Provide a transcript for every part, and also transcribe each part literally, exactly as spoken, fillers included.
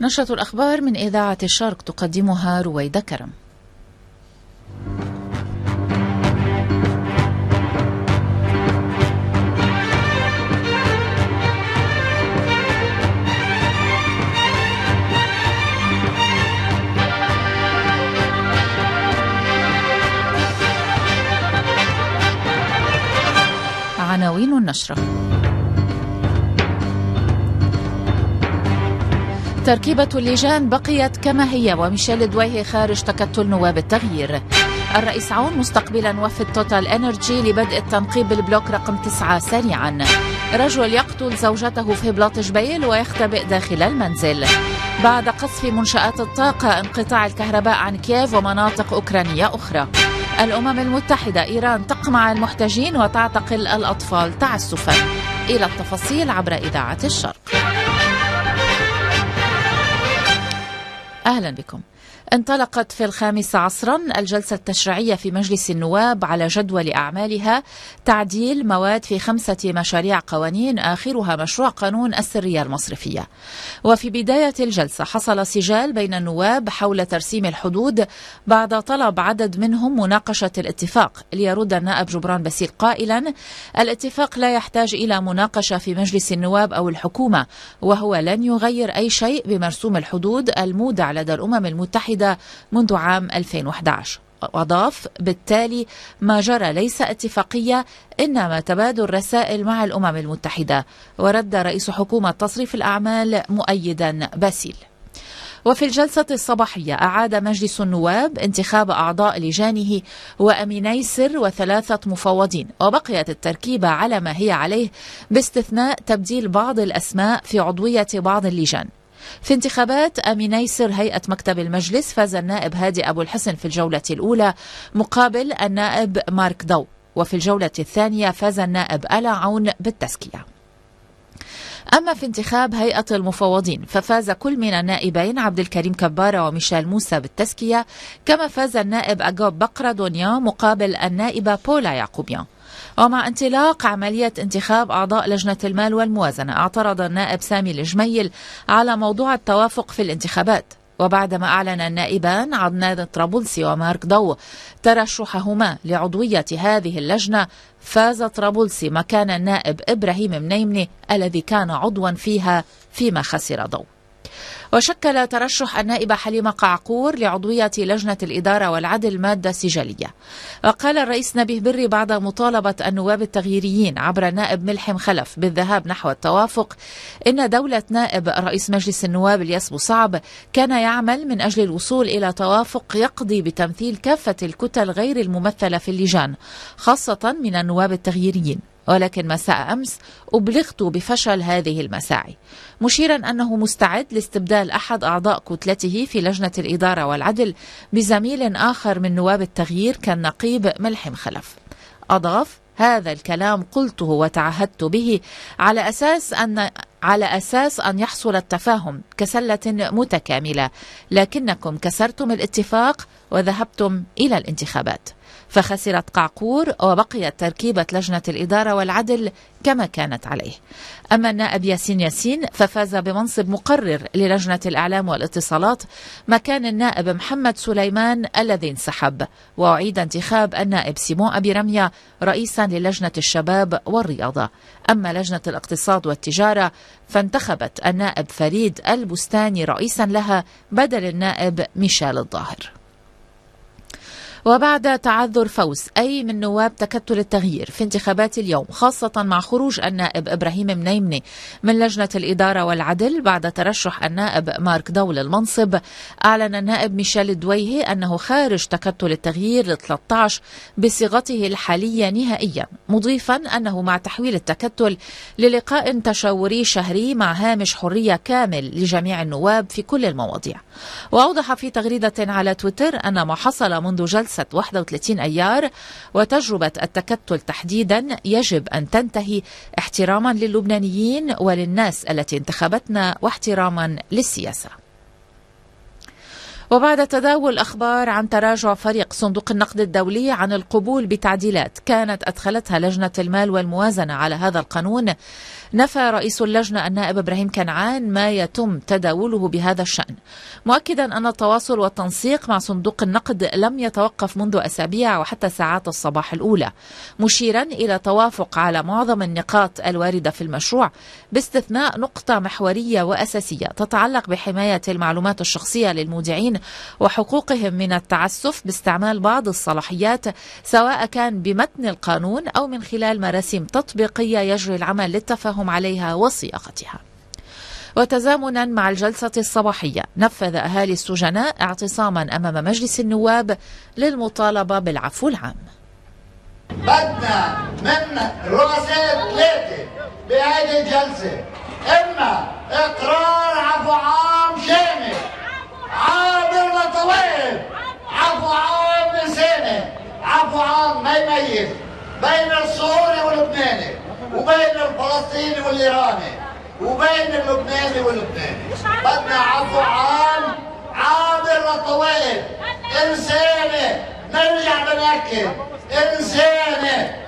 نشرة الأخبار من إذاعة الشرق تقدمها رويدة كرم. عناوين النشرة: تركيبة اللجان بقيت كما هي وميشيل دويه خارج تكتل نواب التغيير. الرئيس عون مستقبلا وفد توتال انرجي لبدء التنقيب بالبلوك رقم تسعة سريعا. رجل يقتل زوجته في بلاط جبيل ويختبئ داخل المنزل. بعد قصف منشآت الطاقة انقطاع الكهرباء عن كييف ومناطق أوكرانية أخرى. الأمم المتحدة: إيران تقمع المحتجين وتعتقل الأطفال تعسفا. إلى التفاصيل عبر إذاعة الشرق. أهلا بكم. انطلقت في الخامسة عصرا الجلسة التشريعية في مجلس النواب على جدول أعمالها تعديل مواد في خمسة مشاريع قوانين، آخرها مشروع قانون السرية المصرفية. وفي بداية الجلسة حصل سجال بين النواب حول ترسيم الحدود بعد طلب عدد منهم مناقشة الاتفاق، ليرد النائب جبران باسيل قائلا: الاتفاق لا يحتاج إلى مناقشة في مجلس النواب أو الحكومة، وهو لن يغير أي شيء بمرسوم الحدود المودع لدى الأمم المتحدة منذ عام ألفين وأحد عشر. وأضاف: بالتالي ما جرى ليس اتفاقية إنما تبادل رسائل مع الأمم المتحدة. ورد رئيس حكومة تصريف الأعمال مؤيدا باسيل. وفي الجلسة الصباحية أعاد مجلس النواب انتخاب أعضاء لجانه وأميني سر وثلاثة مفوضين، وبقيت التركيبة على ما هي عليه باستثناء تبديل بعض الأسماء في عضوية بعض اللجان. في انتخابات أميني سر هيئة مكتب المجلس فاز النائب هادي أبو الحسن في الجولة الأولى مقابل النائب مارك ضو، وفي الجولة الثانية فاز النائب آلا عون بالتزكية. أما في انتخاب هيئة المفوضين ففاز كل من النائبين عبد الكريم كبارة وميشيل موسى بالتزكية، كما فاز النائب أجوب بقرة دنيا مقابل النائبة بولا يعقوبيان. ومع انطلاق عملية انتخاب أعضاء لجنة المال والموازنة اعترض النائب سامي الجميل على موضوع التوافق في الانتخابات. وبعدما أعلن النائبان عدنان طرابلسي ومارك ضو ترشحهما لعضوية هذه اللجنة، فاز طرابلسي مكان النائب إبراهيم منيمني الذي كان عضوا فيها فيما خسر ضو. وشكل ترشح النائبة حليمة قعقور لعضوية لجنة الإدارة والعدل مادة سجلية. وقال الرئيس نبيه بري بعد مطالبة النواب التغييريين عبر النائب ملحم خلف بالذهاب نحو التوافق إن دولة نائب رئيس مجلس النواب الياس بوصعب كان يعمل من أجل الوصول إلى توافق يقضي بتمثيل كافة الكتل غير الممثلة في اللجان، خاصة من النواب التغييريين. ولكن مساء أمس أبلغت بفشل هذه المساعي، مشيرا أنه مستعد لاستبدال أحد أعضاء كتلته في لجنة الإدارة والعدل بزميل آخر من نواب التغيير كالنقيب ملحم خلف. أضاف: هذا الكلام قلته وتعهدت به على أساس أن على أساس أن يحصل التفاهم كسلة متكاملة، لكنكم كسرتم الاتفاق وذهبتم إلى الانتخابات. فخسرت قعقور وبقيت تركيبة لجنة الإدارة والعدل كما كانت عليه. أما النائب ياسين ياسين ففاز بمنصب مقرر للجنة الإعلام والاتصالات مكان النائب محمد سليمان الذي انسحب. وأعيد انتخاب النائب سيمون أبي رمية رئيسا للجنة الشباب والرياضة. أما لجنة الاقتصاد والتجارة فانتخبت النائب فريد البستاني رئيسا لها بدل النائب ميشيل الظاهر. وبعد تعذر فوز أي من نواب تكتل التغيير في انتخابات اليوم، خاصة مع خروج النائب إبراهيم منيمني من لجنة الإدارة والعدل بعد ترشح النائب مارك ضو للمنصب، أعلن النائب ميشيل دويه أنه خارج تكتل التغيير ل ثلاثة عشر بصيغته الحالية نهائيا، مضيفا أنه مع تحويل التكتل للقاء تشاوري شهري مع هامش حرية كامل لجميع النواب في كل المواضيع. وأوضح في تغريدة على تويتر أن ما حصل منذ جلسة واحد وثلاثين أيار وتجربة التكتل تحديدا يجب أن تنتهي احتراما للبنانيين وللناس التي انتخبتنا واحتراما للسياسة. وبعد تداول أخبار عن تراجع فريق صندوق النقد الدولي عن القبول بتعديلات كانت أدخلتها لجنة المال والموازنة على هذا القانون، نفى رئيس اللجنة النائب إبراهيم كنعان ما يتم تداوله بهذا الشأن، مؤكدا أن التواصل والتنسيق مع صندوق النقد لم يتوقف منذ أسابيع وحتى ساعات الصباح الأولى، مشيرا إلى توافق على معظم النقاط الواردة في المشروع باستثناء نقطة محورية وأساسية تتعلق بحماية المعلومات الشخصية للمودعين وحقوقهم من التعسف باستعمال بعض الصلاحيات، سواء كان بمتن القانون أو من خلال مراسيم تطبيقية يجري العمل للتفاهم عليها وصياغتها. وتزامنا مع الجلسة الصباحية نفذ أهالي السجناء اعتصاما أمام مجلس النواب للمطالبة بالعفو العام. بدنا من رؤساء ثلاثة بهذه الجلسة، إما إقرار عفو عام شامل عابر لطويل، عفو عام لسنة، عفو عام ما يميز بين السوري واللبناني وبين الفلسطيني والإيراني وبين اللبناني واللبناني. بدنا عفو عام عابر لطويل، إنساني، نرجع بنأكد إنساني.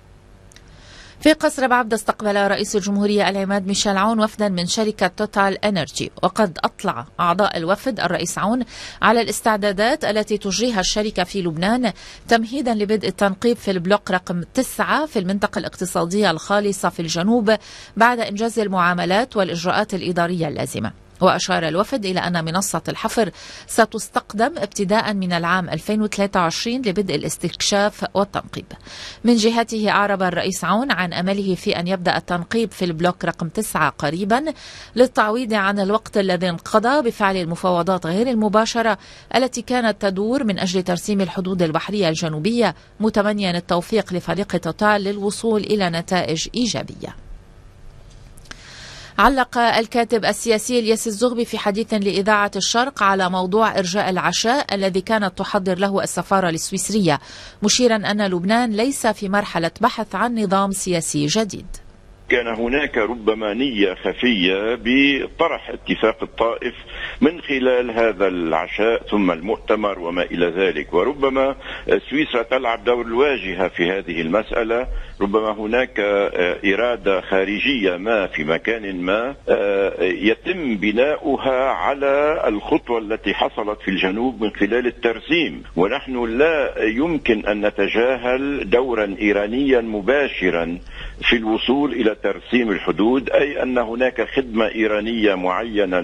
في قصر بعبدة استقبل رئيس الجمهورية العماد ميشيل عون وفدا من شركة توتال إنرجي، وقد أطلع أعضاء الوفد الرئيس عون على الاستعدادات التي تجريها الشركة في لبنان تمهيدا لبدء التنقيب في البلوك رقم تسعة في المنطقة الاقتصادية الخالصة في الجنوب بعد إنجاز المعاملات والإجراءات الإدارية اللازمة. وأشار الوفد إلى أن منصة الحفر ستستقدم ابتداء من العام ألفين وثلاثة وعشرين لبدء الاستكشاف والتنقيب. من جهته أعرب الرئيس عون عن أمله في أن يبدأ التنقيب في البلوك رقم تسعة قريبا للتعويض عن الوقت الذي انقضى بفعل المفاوضات غير المباشرة التي كانت تدور من أجل ترسيم الحدود البحرية الجنوبية، متمنيا التوفيق لفريق توتال للوصول إلى نتائج إيجابية. علق الكاتب السياسي الياس الزغبي في حديث لإذاعة الشرق على موضوع إرجاء العشاء الذي كانت تحضر له السفارة السويسرية، مشيرا أن لبنان ليس في مرحلة بحث عن نظام سياسي جديد. كان هناك ربما نية خفية بطرح اتفاق الطائف من خلال هذا العشاء ثم المؤتمر وما إلى ذلك، وربما سويسرا تلعب دور الواجهة في هذه المسألة. ربما هناك إرادة خارجية ما في مكان ما يتم بناؤها على الخطوة التي حصلت في الجنوب من خلال الترسيم، ونحن لا يمكن أن نتجاهل دورا إيرانيا مباشرا في الوصول إلى ترسيم الحدود، أي أن هناك خدمة إيرانية معينة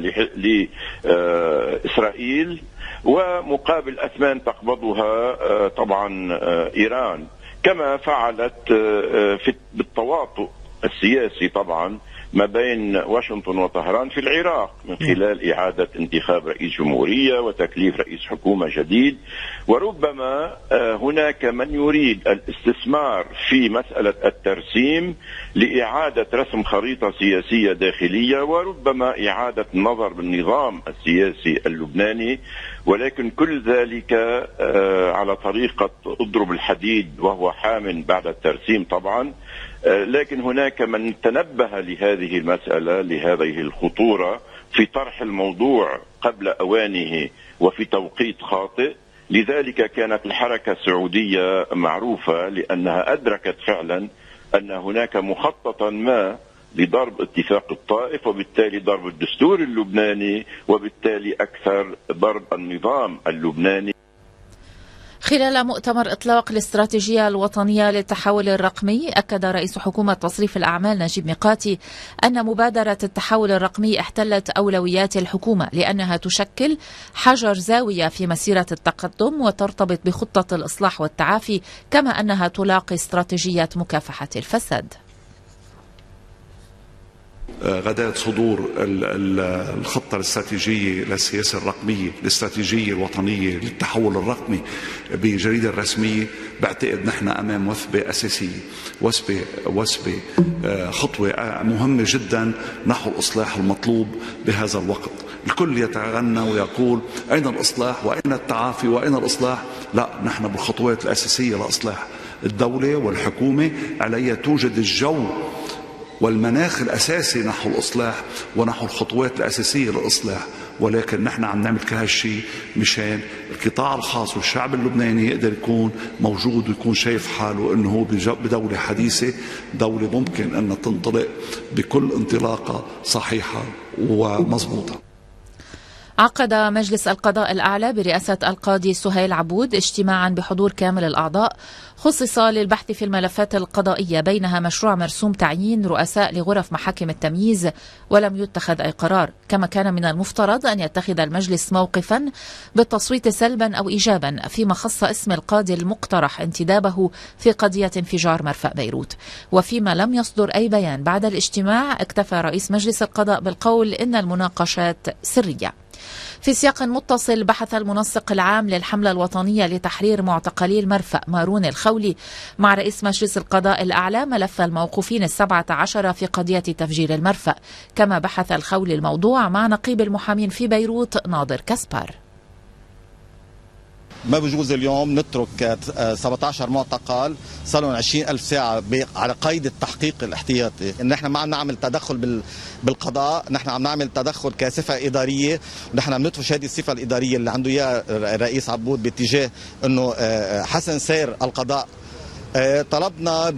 لإسرائيل ومقابل أثمان تقبضها طبعا إيران، كما فعلت بالتواطؤ السياسي طبعا ما بين واشنطن وطهران في العراق من خلال إعادة انتخاب رئيس جمهورية وتكليف رئيس حكومة جديد. وربما هناك من يريد الاستثمار في مسألة الترسيم لإعادة رسم خريطة سياسية داخلية، وربما إعادة النظر بالنظام السياسي اللبناني، ولكن كل ذلك على طريقة اضرب الحديد وهو حام بعد الترسيم طبعا. لكن هناك من تنبه لهذه المسألة، لهذه الخطورة في طرح الموضوع قبل أوانه وفي توقيت خاطئ. لذلك كانت الحركة السعودية معروفة لأنها أدركت فعلا أن هناك مخططا ما لضرب اتفاق الطائف، وبالتالي ضرب الدستور اللبناني، وبالتالي أكثر ضرب النظام اللبناني. خلال مؤتمر إطلاق الاستراتيجية الوطنية للتحول الرقمي، أكد رئيس حكومة تصريف الأعمال نجيب ميقاتي أن مبادرة التحول الرقمي احتلت أولويات الحكومة لأنها تشكل حجر زاوية في مسيرة التقدم وترتبط بخطة الإصلاح والتعافي، كما أنها تلاقي استراتيجية مكافحة الفساد. غداة صدور الخطة الاستراتيجية للسياسة الرقمية، الاستراتيجية الوطنية للتحول الرقمي بجريدة رسمية، بعتقد نحن أمام وثبة أساسية، وثبة وثبة خطوة مهمة جدا نحو الإصلاح المطلوب بهذا الوقت. الكل يتغنى ويقول أين الإصلاح وأين التعافي وأين الإصلاح؟ لا، نحن بالخطوات الأساسية لإصلاح الدولة والحكومة عليها توجد الجو والمناخ الأساسي نحو الإصلاح ونحو الخطوات الأساسية للإصلاح، ولكن نحن عم نعمل كل هالشيء مشان القطاع الخاص والشعب اللبناني يقدر يكون موجود ويكون شايف حاله أنه هو بدولة حديثة، دولة ممكن أن تنطلق بكل انطلاقة صحيحة ومضبوطة. عقد مجلس القضاء الأعلى برئاسة القاضي سهيل عبود اجتماعا بحضور كامل الأعضاء خصص للبحث في الملفات القضائية، بينها مشروع مرسوم تعيين رؤساء لغرف محاكم التمييز، ولم يتخذ أي قرار. كما كان من المفترض أن يتخذ المجلس موقفا بالتصويت سلبا أو إيجابا فيما خص اسم القاضي المقترح انتدابه في قضية انفجار مرفأ بيروت. وفيما لم يصدر أي بيان بعد الاجتماع، اكتفى رئيس مجلس القضاء بالقول إن المناقشات سرية. في سياق متصل، بحث المنسق العام للحملة الوطنية لتحرير معتقلي المرفأ مارون الخولي مع رئيس مجلس القضاء الأعلى ملف الموقوفين السبعة عشر في قضية تفجير المرفأ. كما بحث الخولي الموضوع مع نقيب المحامين في بيروت ناظر كاسبار. ما بجوز اليوم نترك سبعة عشر معتقل صار لهم عشرين ألف ساعة على قيد التحقيق الاحتياطي. إن نحن ما عم نعمل تدخل بالقضاء، نحن عم نعمل تدخل كصفة إدارية، ونحن عم ندفش هذه الصفة الإدارية اللي عنده إياها الرئيس عبود باتجاه إنه حسن سير القضاء. طلبنا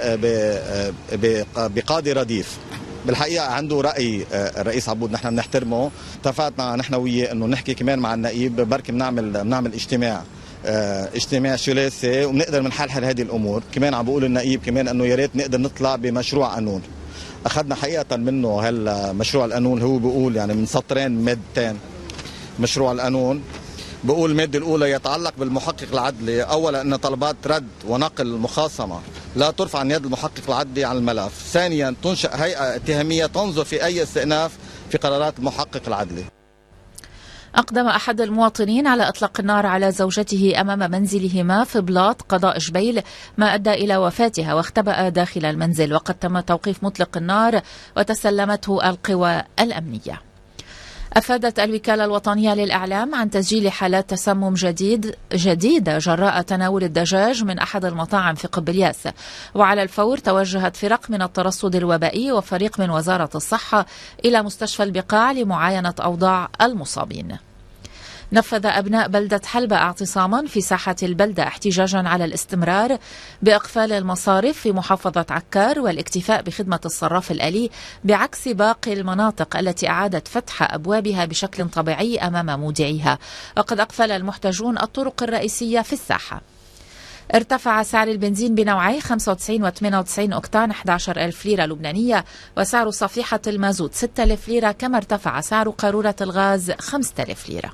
بقاضي رديف، بالحقيقة عنده رأي الرئيس عبود نحن بنحترمه. اتفقنا نحن وياه انه نحكي كمان مع النائب، بركي بنعمل بنعمل اجتماع اجتماع ثلاثي وبنقدر بنحلحل هذه الامور. كمان عم بقول النائب كمان انه يا ريت نقدر نطلع بمشروع قانون. اخذنا حقيقة منه هالمشروع القانون، هو بيقول يعني من سطرين مادتين. مشروع القانون بقول المادة الأولى يتعلق بالمحقق العدلي، أولا أن طلبات رد ونقل المخاصمة لا ترفع عن يد المحقق العدلي عن الملف. ثانيا تنشأ هيئة اتهامية تنظر في أي استئناف في قرارات المحقق العدلي. أقدم أحد المواطنين على إطلاق النار على زوجته أمام منزلهما في بلاط قضاء جبيل، ما أدى إلى وفاتها، واختبأ داخل المنزل، وقد تم توقيف مطلق النار وتسلمته القوى الأمنية. أفادت الوكالة الوطنية للإعلام عن تسجيل حالات تسمم جديد جديدة جراء تناول الدجاج من أحد المطاعم في قبلياس، وعلى الفور توجهت فرق من الترصد الوبائي وفريق من وزارة الصحة إلى مستشفى البقاع لمعاينة أوضاع المصابين. نفذ أبناء بلدة حلبة اعتصاما في ساحة البلدة احتجاجا على الاستمرار بإقفال المصارف في محافظة عكار والاكتفاء بخدمة الصراف الآلي، بعكس باقي المناطق التي أعادت فتح أبوابها بشكل طبيعي أمام مودعيها. وقد أقفل المحتجون الطرق الرئيسية في الساحة. ارتفع سعر البنزين بنوعي خمسة وتسعين وثمانية وتسعين أكتان أحد عشر ألف ليرة لبنانية، وسعر صفيحة المازوت ستة آلاف ليرة، كما ارتفع سعر قارورة الغاز خمسة آلاف ليرة.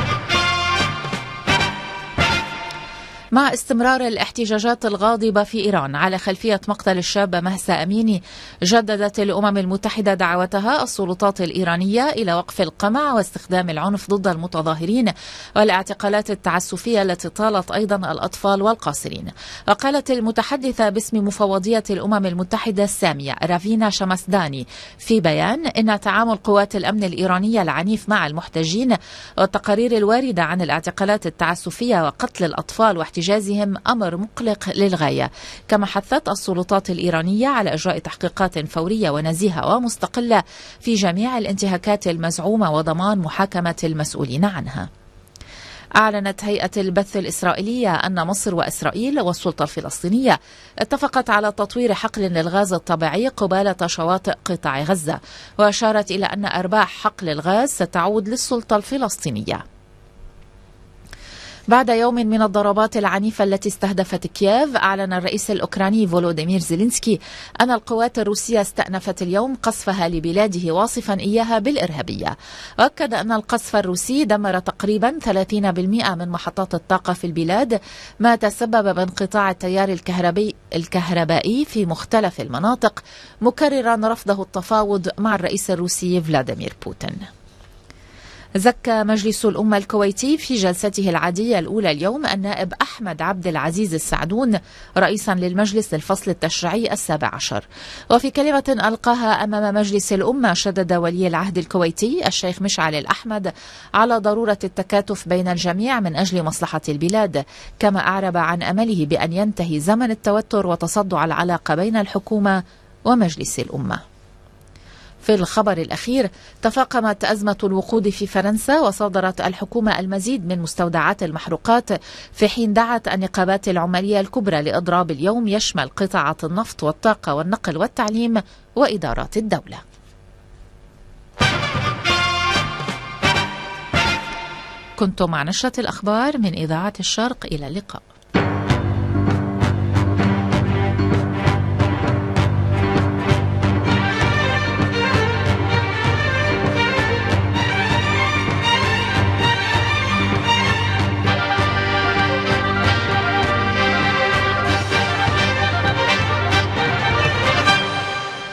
مع استمرار الاحتجاجات الغاضبة في إيران على خلفية مقتل الشابة مهسا أميني، جددت الأمم المتحدة دعوتها السلطات الإيرانية إلى وقف القمع واستخدام العنف ضد المتظاهرين والاعتقالات التعسفية التي طالت أيضا الأطفال والقاصرين. وقالت المتحدثة باسم مفوضية الأمم المتحدة السامية رافينا شمسداني في بيان إن تعامل قوات الأمن الإيرانية العنيف مع المحتجين والتقارير الواردة عن الاعتقالات التعسفية وقتل الأطفال احتجازهم أمر مقلق للغاية. كما حثت السلطات الإيرانية على إجراء تحقيقات فورية ونزيهة ومستقلة في جميع الانتهاكات المزعومة وضمان محاكمة المسؤولين عنها. أعلنت هيئة البث الإسرائيلية أن مصر وإسرائيل والسلطة الفلسطينية اتفقت على تطوير حقل للغاز الطبيعي قبالة شواطئ قطاع غزة، وأشارت إلى أن أرباح حقل الغاز ستعود للسلطة الفلسطينية. بعد يوم من الضربات العنيفة التي استهدفت كييف، أعلن الرئيس الأوكراني فولوديمير زيلينسكي أن القوات الروسية استأنفت اليوم قصفها لبلاده واصفا إياها بالإرهابية. وأكد أن القصف الروسي دمر تقريبا ثلاثين بالمئة من محطات الطاقة في البلاد، ما تسبب بانقطاع التيار الكهربي الكهربائي في مختلف المناطق، مكررا رفضه التفاوض مع الرئيس الروسي فلاديمير بوتين. زكى مجلس الأمة الكويتي في جلسته العادية الأولى اليوم النائب أحمد عبد العزيز السعدون رئيسا للمجلس للفصل التشريعي السابع عشر. وفي كلمة ألقاها أمام مجلس الأمة، شدد ولي العهد الكويتي الشيخ مشعل الأحمد على ضرورة التكاتف بين الجميع من أجل مصلحة البلاد، كما أعرب عن أمله بأن ينتهي زمن التوتر وتصدع العلاقة بين الحكومة ومجلس الأمة. في الخبر الأخير، تفاقمت أزمة الوقود في فرنسا وصادرت الحكومة المزيد من مستودعات المحروقات، في حين دعت النقابات العمالية الكبرى لإضراب اليوم يشمل قطاعات النفط والطاقة والنقل والتعليم وإدارات الدولة. كنتم مع نشرة الأخبار من إذاعة الشرق، إلى اللقاء.